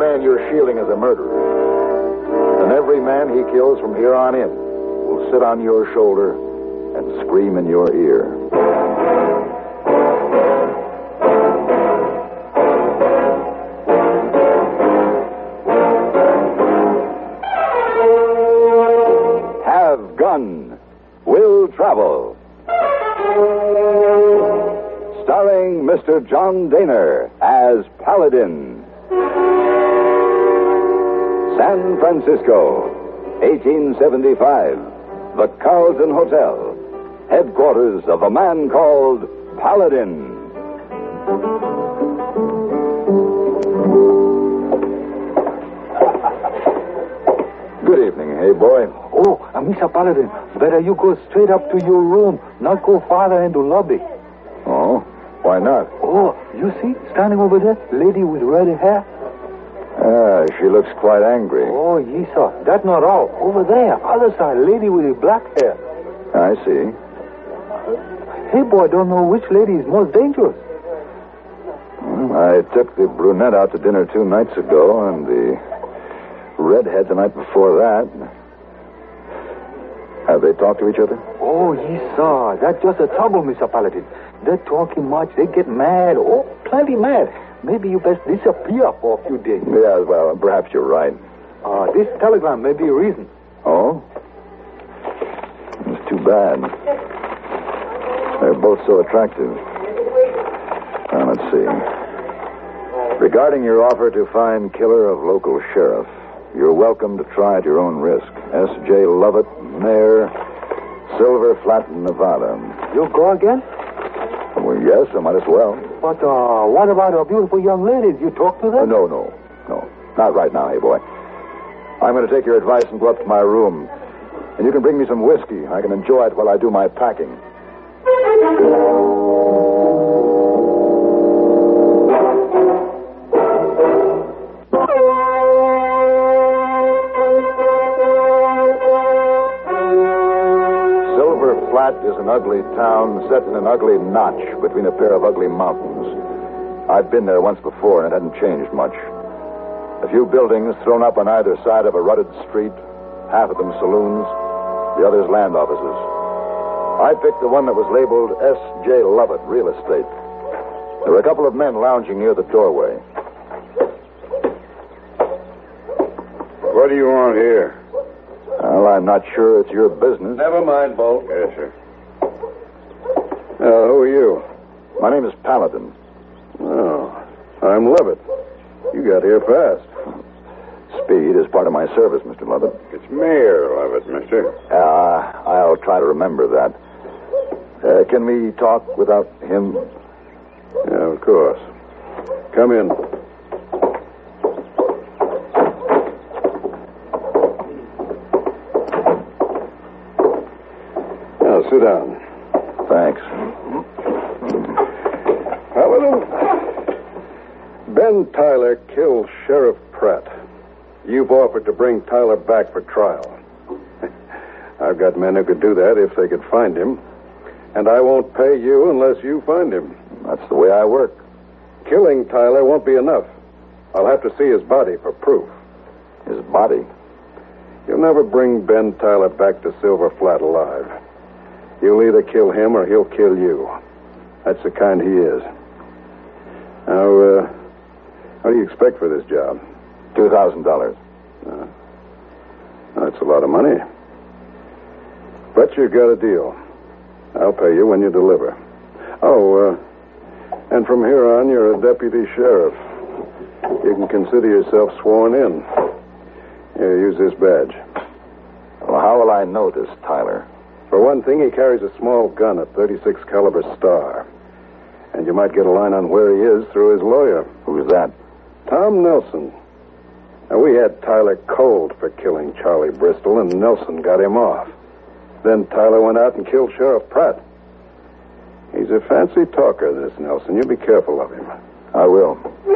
man you're shielding is a murderer. And every man he kills from here on in will sit on your shoulder and scream in your ear. Have Gun Will Travel. Starring Mr. John Daner as Paladin. San Francisco, 1875. The Carlton Hotel, headquarters of a man called Paladin. Good evening, hey boy. Oh, Mr. Paladin, better you go straight up to your room, not go farther into lobby. Oh, why not? Oh, you see, standing over there, lady with red hair? She looks quite angry. Oh, ye saw. That not all. Over there, other side, lady with the black hair. I see. Hey, boy, don't know which lady is most dangerous. I took the brunette out to dinner 2 nights ago, and the redhead the night before that. Have they talked to each other? Oh, ye saw. That's just the trouble, Mr. Paladin. They're talking much. They get mad. Oh, plenty mad. Maybe you best disappear for a few days. Yeah, well, perhaps you're right. This telegram may be a reason. Oh? It's too bad. They're both so attractive. Now, let's see. Regarding your offer to find killer of local sheriff, you're welcome to try at your own risk. S.J. Lovett, Mayor, Silver Flat, Nevada. You'll go again? Well, yes, I might as well. But what about our beautiful young ladies? You talk to them? No. Not right now, hey boy. I'm going to take your advice and go up to my room. And you can bring me some whiskey. I can enjoy it while I do my packing. Silver Flat is an ugly town set in an ugly notch between a pair of ugly mountains. I'd been there once before, and it hadn't changed much. A few buildings thrown up on either side of a rutted street, half of them saloons, the others land offices. I picked the one that was labeled S.J. Lovett Real Estate. There were a couple of men lounging near the doorway. What do you want here? Well, I'm not sure it's your business. Never mind, Bo. Yes, sir. Who are you? My name is Paladin. Oh, I'm Lovett. You got here fast. Speed is part of my service, Mr. Lovett. It's Mayor Lovett, mister. I'll try to remember that. Can we talk without him? Yeah, of course. Come in. Now, sit down. Thanks. Paladin, Ben Tyler killed Sheriff Pratt. You've offered to bring Tyler back for trial. I've got men who could do that if they could find him. And I won't pay you unless you find him. That's the way I work. Killing Tyler won't be enough. I'll have to see his body for proof. His body? You'll never bring Ben Tyler back to Silver Flat alive. You'll either kill him or he'll kill you. That's the kind he is. Now, what do you expect for this job? $2,000. That's a lot of money. But you've got a deal. I'll pay you when you deliver. Oh, and from here on, you're a deputy sheriff. You can consider yourself sworn in. Here, use this badge. Well, how will I know this Tyler? For one thing, he carries a small gun, a .36 caliber Star. And you might get a line on where he is through his lawyer. Who's that? Tom Nelson. Now, we had Tyler cold for killing Charlie Bristol, and Nelson got him off. Then Tyler went out and killed Sheriff Pratt. He's a fancy talker, this Nelson. You be careful of him. I will.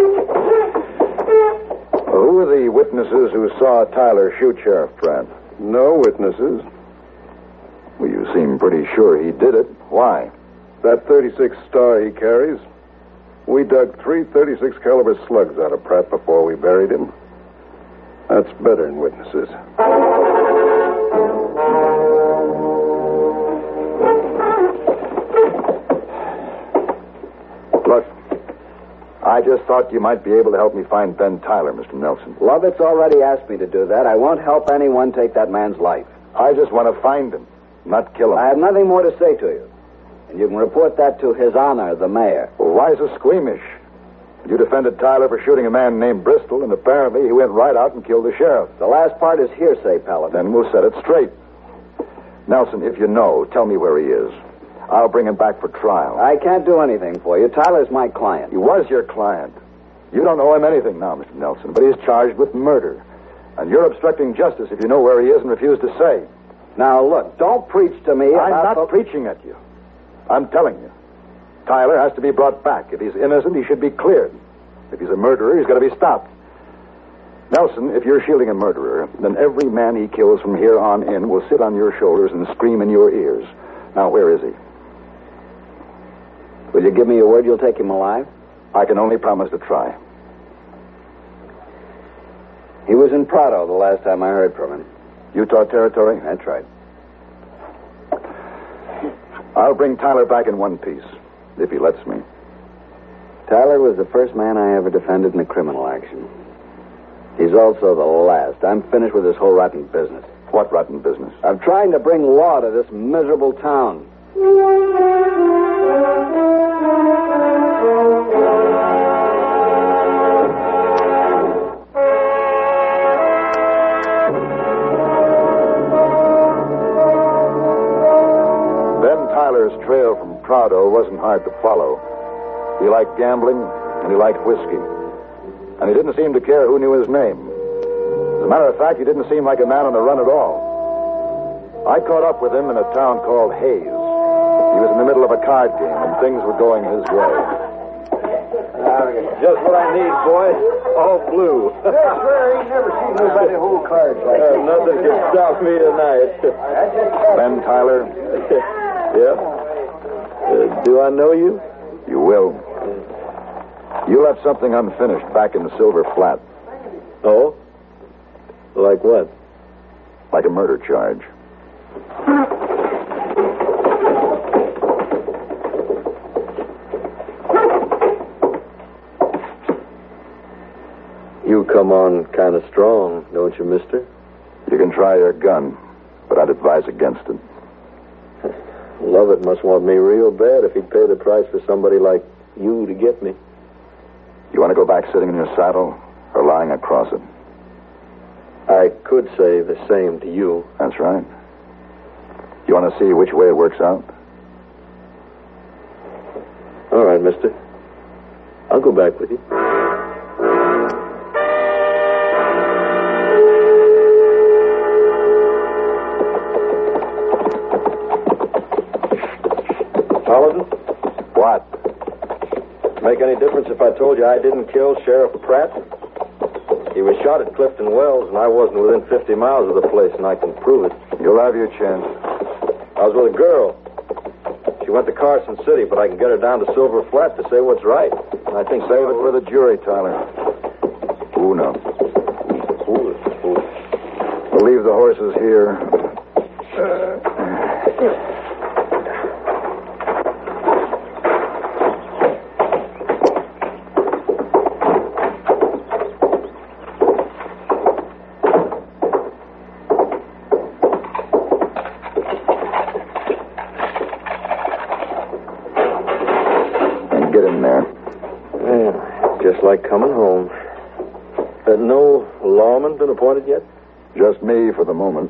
Who are the witnesses who saw Tyler shoot Sheriff Pratt? No witnesses. Well, you seem pretty sure he did it. Why? That .36 Star he carries. We dug 3 .36 caliber slugs out of Pratt before we buried him. That's better than witnesses. Look, I just thought you might be able to help me find Ben Tyler, Mr. Nelson. Lovett's already asked me to do that. I won't help anyone take that man's life. I just want to find him, not kill him. I have nothing more to say to you. And you can report that to His Honor, the mayor. Well, why so squeamish? You defended Tyler for shooting a man named Bristol, and apparently he went right out and killed the sheriff. The last part is hearsay, Paladin. Then we'll set it straight. Nelson, if you know, tell me where he is. I'll bring him back for trial. I can't do anything for you. Tyler's my client. He was your client. You don't owe him anything now, Mr. Nelson, but he's charged with murder. And you're obstructing justice if you know where he is and refuse to say. Now, look, don't preach to me I'm about... not preaching at you. I'm telling you. Tyler has to be brought back. If he's innocent, he should be cleared. If he's a murderer, he's got to be stopped. Nelson, if you're shielding a murderer, then every man he kills from here on in will sit on your shoulders and scream in your ears. Now, where is he? Will you give me your word you'll take him alive? I can only promise to try. He was in Prado the last time I heard from him. Utah Territory? That's right. I'll bring Tyler back in one piece, if he lets me. Tyler was the first man I ever defended in a criminal action. He's also the last. I'm finished with this whole rotten business. What rotten business? I'm trying to bring law to this miserable town. Tyler's trail from Prado wasn't hard to follow. He liked gambling, and he liked whiskey. And he didn't seem to care who knew his name. As a matter of fact, he didn't seem like a man on the run at all. I caught up with him in a town called Hayes. He was in the middle of a card game, and things were going his way. Just what I need, boys. All blue. Yes, sir. Ain't never seen nobody hold cards like that. Nothing can stop me tonight. Ben Tyler? Yeah? Do I know you? You will. You left something unfinished back in the Silver Flat. Oh? Like what? Like a murder charge. You come on kind of strong, don't you, mister? You can try your gun, but I'd advise against it. Lovett must want me real bad if he'd pay the price for somebody like you to get me. You want to go back sitting in your saddle or lying across it? I could say the same to you. That's right. You want to see which way it works out? All right, mister. I'll go back with you. Paladin? What? Make any difference if I told you I didn't kill Sheriff Pratt? He was shot at Clifton Wells, and I wasn't within 50 miles of the place, and I can prove it. You'll have your chance. I was with a girl. She went to Carson City, but I can get her down to Silver Flat to say what's right. And I think... Save it for the jury, Tyler. Uno. We'll leave the horses here. Just like coming home. No lawman been appointed yet? Just me for the moment.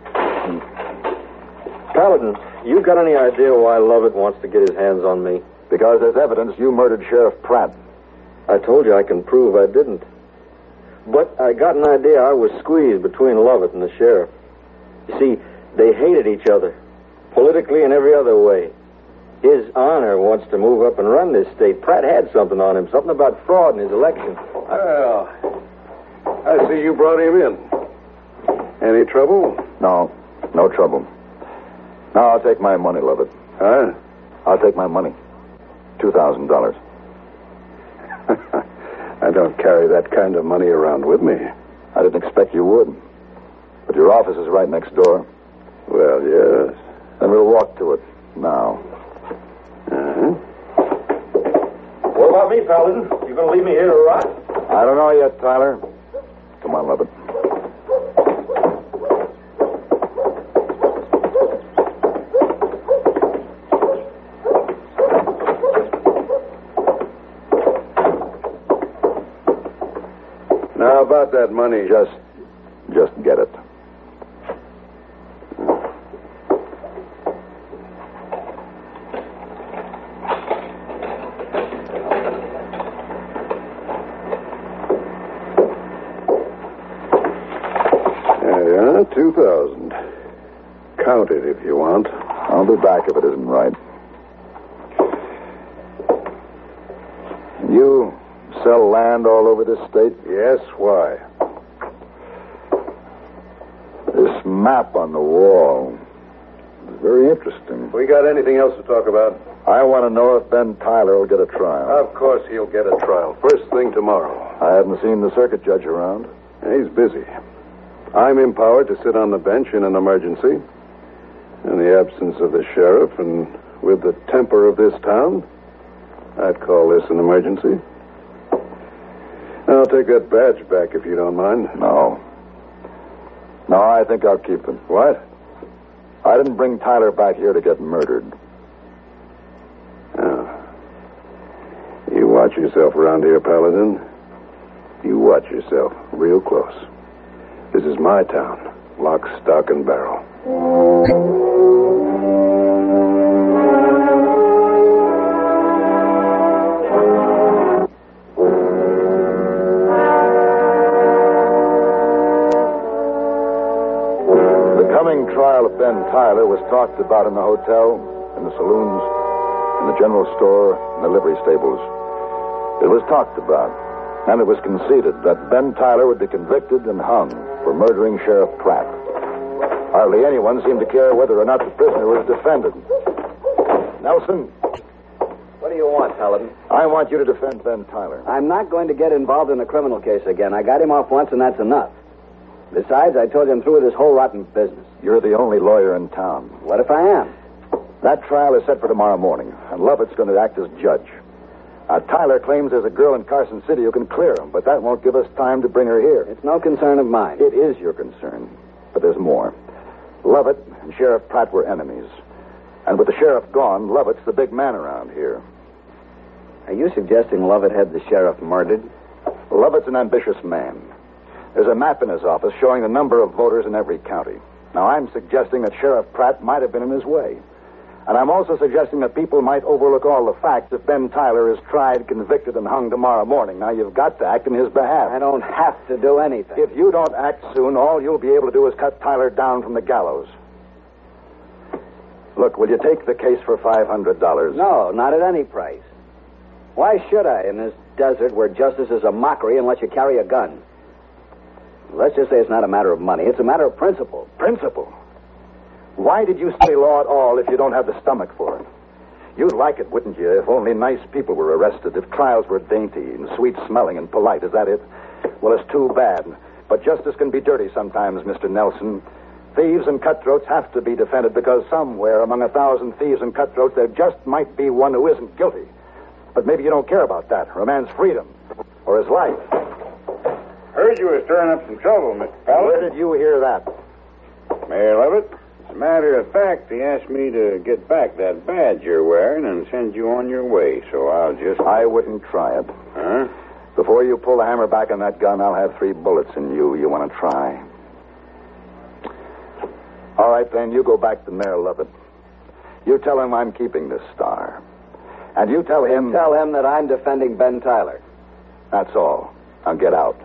Paladin, you got any idea why Lovett wants to get his hands on me? Because there's evidence you murdered Sheriff Pratt. I told you I can prove I didn't. But I got an idea I was squeezed between Lovett and the sheriff. You see, they hated each other, politically and every other way. His Honor wants to move up and run this state. Pratt had something on him, something about fraud in his election. Well, I see you brought him in. Any trouble? No trouble. Now I'll take my money, Lovett. Huh? I'll take my money. $2,000. I don't carry that kind of money around with me. I didn't expect you would. But your office is right next door. Well, yes. Then we'll walk to it now. Uh-huh. What about me, Paladin? You going to leave me here to rot? I don't know yet, Tyler. Come on, Lovett. Now, about that money. Just get it. There you are, 2,000. Count it if you want. I'll be back if it isn't right. You sell land all over this state? Yes, why? This map on the wall is very interesting. We got anything else to talk about? I want to know if Ben Tyler will get a trial. Of course he'll get a trial. First thing tomorrow. I haven't seen the circuit judge around. He's busy. I'm empowered to sit on the bench in an emergency. In the absence of the sheriff and with the temper of this town, I'd call this an emergency. I'll take that badge back if you don't mind. No, I think I'll keep it. What? I didn't bring Tyler back here to get murdered. Oh. You watch yourself around here, Paladin. You watch yourself real close. This is my town. Lock, stock, and barrel. The coming trial of Ben Tyler was talked about in the hotel, in the saloons, in the general store, in the livery stables. It was talked about, and it was conceded that Ben Tyler would be convicted and hung for murdering Sheriff Pratt. Hardly anyone seemed to care whether or not the prisoner was defended. Nelson, What do you want, Paladin? I want you to defend Ben Tyler. I'm not going to get involved in a criminal case again. I got him off once, and that's enough. Besides, I told you I'm through with this whole rotten business. You're the only lawyer in town. What if I am? That trial is set for tomorrow morning, and Lovett's going to act as judge. Tyler claims there's a girl in Carson City who can clear him, but that won't give us time to bring her here. It's no concern of mine. It is your concern, but there's more. Lovett and Sheriff Pratt were enemies. And with the sheriff gone, Lovett's the big man around here. Are you suggesting Lovett had the sheriff murdered? Lovett's an ambitious man. There's a map in his office showing the number of voters in every county. Now, I'm suggesting that Sheriff Pratt might have been in his way. And I'm also suggesting that people might overlook all the facts if Ben Tyler is tried, convicted, and hung tomorrow morning. Now, you've got to act in his behalf. I don't have to do anything. If you don't act soon, all you'll be able to do is cut Tyler down from the gallows. Look, will you take the case for $500? No, not at any price. Why should I in this desert where justice is a mockery and let you carry a gun? Let's just say it's not a matter of money. It's a matter of principle. Principle? Why did you study law at all if you don't have the stomach for it? You'd like it, wouldn't you, if only nice people were arrested, if trials were dainty and sweet-smelling and polite. Is that it? Well, it's too bad. But justice can be dirty sometimes, Mr. Nelson. Thieves and cutthroats have to be defended because somewhere among 1,000 thieves and cutthroats there just might be one who isn't guilty. But maybe you don't care about that, or a man's freedom, or his life. Heard you were stirring up some trouble, Mr. Paladin. Where did you hear that? Mayor Lovett, as a matter of fact, he asked me to get back that badge you're wearing and send you on your way, so I'll just... I wouldn't try it. Huh? Before you pull the hammer back on that gun, I'll have 3 bullets in you. You want to try? All right, then, you go back to Mayor Lovett. You tell him I'm keeping this star. And you tell him... Tell him that I'm defending Ben Tyler. That's all. Now get out.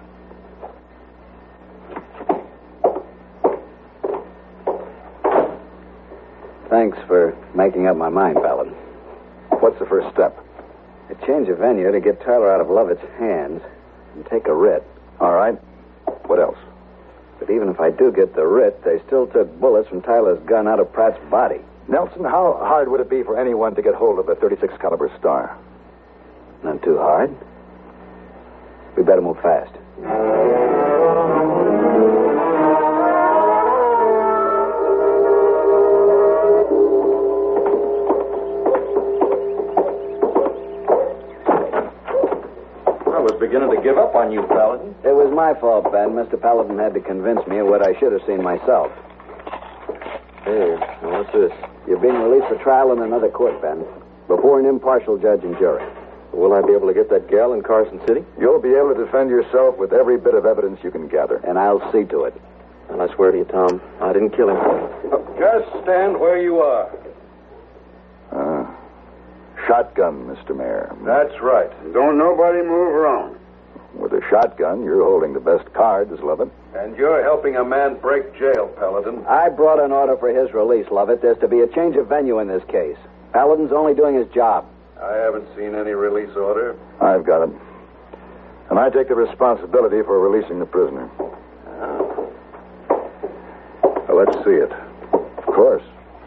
Thanks for making up my mind, Paladin. What's the first step? A change of venue to get Tyler out of Lovett's hands and take a writ. All right. What else? But even if I do get the writ, they still took bullets from Tyler's gun out of Pratt's body. Nelson, how hard would it be for anyone to get hold of a .36 caliber star? Not too hard. We better move fast. my fault, Ben. Mr. Paladin had to convince me of what I should have seen myself. Hey, now what's this? You're being released for trial in another court, Ben. Before an impartial judge and jury. Will I be able to get that gal in Carson City? You'll be able to defend yourself with every bit of evidence you can gather. And I'll see to it. And I swear to you, Tom, I didn't kill him. Just stand where you are. Shotgun, Mr. Mayor. That's right. Don't nobody move around. With a shotgun, you're holding the best cards, Lovett. And you're helping a man break jail, Paladin. I brought an order for his release, Lovett. There's to be a change of venue in this case. Paladin's only doing his job. I haven't seen any release order. I've got it. And I take the responsibility for releasing the prisoner. Well, let's see it. Of course.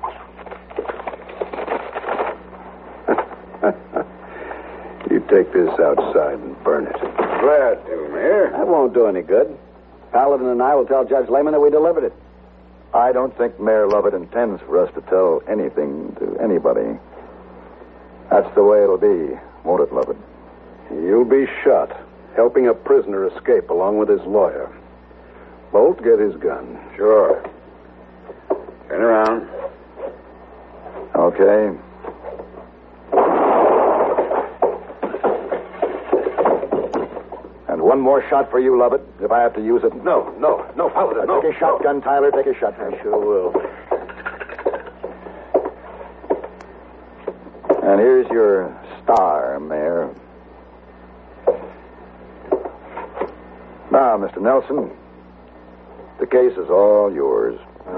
You take this outside and burn it. Glad to, Mayor. That won't do any good. Paladin and I will tell Judge Lehman that we delivered it. I don't think Mayor Lovett intends for us to tell anything to anybody. That's the way it'll be, won't it, Lovett? You'll be shot, helping a prisoner escape along with his lawyer. Bolt, get his gun. Sure. Turn around. Okay. And one more shot for you, Lovett, if I have to use it. No, Paladin, no. Take a shotgun, Tyler. Take a shotgun. I sure will. And here's your star, Mayor. Now, Mr. Nelson, the case is all yours.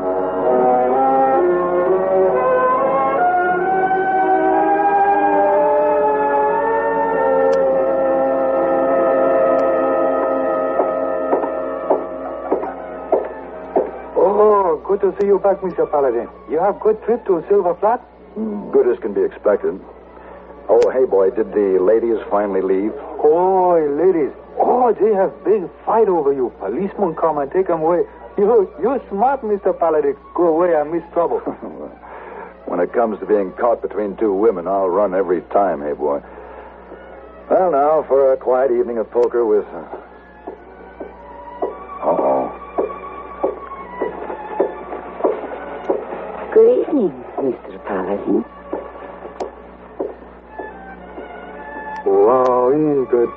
Oh, good to see you back, Mr. Paladin. You have good trip to Silver Flat? Good as can be expected. Oh, hey, boy, did the ladies finally leave? Oh, ladies. Oh, they have big fight over you. Policemen come and take them away. You're smart, Mr. Paladin. Go away, I miss trouble. When it comes to being caught between two women, I'll run every time, hey, boy. Well, now, for a quiet evening of poker with... Uh-oh. Good evening, Mr. Paladin. Wow, good.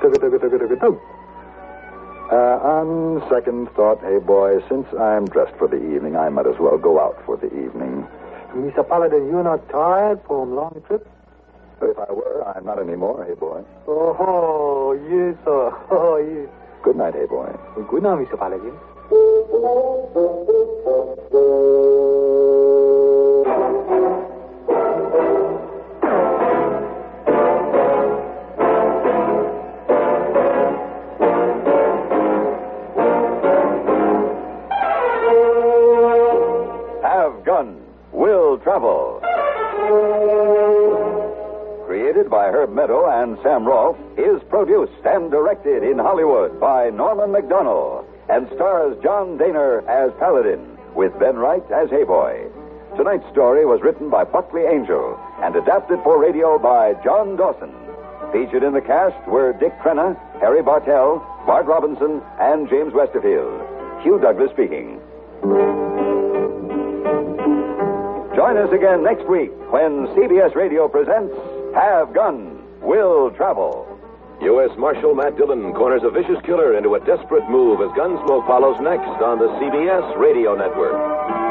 On second thought, hey, boy, since I'm dressed for the evening, I might as well go out for the evening. Mr. Paladin, you're not tired from long trip? If I were, I'm not anymore, hey, boy. Oh, yes, sir. Oh, yes. Good night, hey, boy. Good night, Mr. Paladin. Have Gun, Will Travel. Created by Herb Meadow and Sam Rolfe, is produced and directed in Hollywood by Norman McDonnell and stars John Daner as Paladin with Ben Wright as Hayboy. Tonight's story was written by Buckley Angel and adapted for radio by John Dawson. Featured in the cast were Dick Crenna, Harry Bartell, Bart Robinson, and James Westerfield. Hugh Douglas speaking. Join us again next week when CBS Radio presents Have Gun, Will Travel. U.S. Marshal Matt Dillon corners a vicious killer into a desperate move as Gunsmoke follows next on the CBS Radio Network.